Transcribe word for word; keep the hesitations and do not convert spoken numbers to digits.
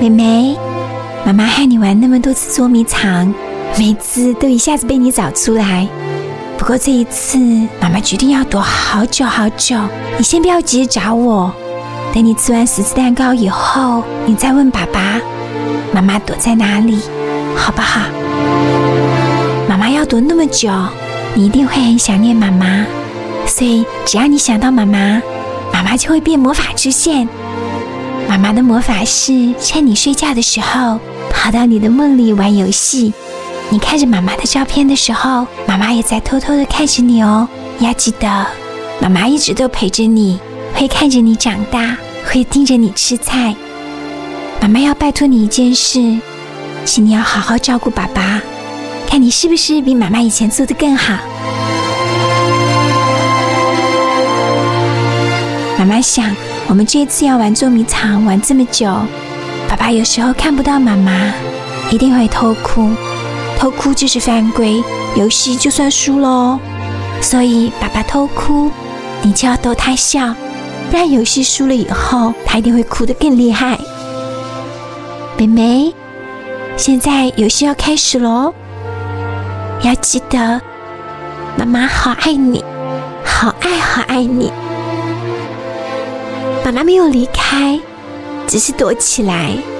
妹妹，妈妈和你玩那么多次捉迷藏，每次都一下子被你找出来。不过这一次，妈妈决定要躲好久好久。你先不要急着找我，等你吃完十字蛋糕以后，你再问爸爸，妈妈躲在哪里，好不好？妈妈要躲那么久，你一定会很想念妈妈，所以只要你想到妈妈，妈妈就会变魔法出现。妈妈的魔法是趁你睡觉的时候，跑到你的梦里玩游戏。你看着妈妈的照片的时候，妈妈也在偷偷的看着你哦。要记得，妈妈一直都陪着你，会看着你长大，会盯着你吃菜。妈妈要拜托你一件事，请你要好好照顾爸爸，看你是不是比妈妈以前做得更好。妈妈想，我们这一次要玩捉迷藏玩这么久，爸爸有时候看不到妈妈，一定会偷哭。偷哭就是犯规，游戏就算输咯。所以爸爸偷哭，你就要逗他笑，不然游戏输了以后，他一定会哭得更厉害。妹妹，现在游戏要开始咯，要记得，妈妈好爱你，好爱好爱你。妈妈没有离开，只是躲起来。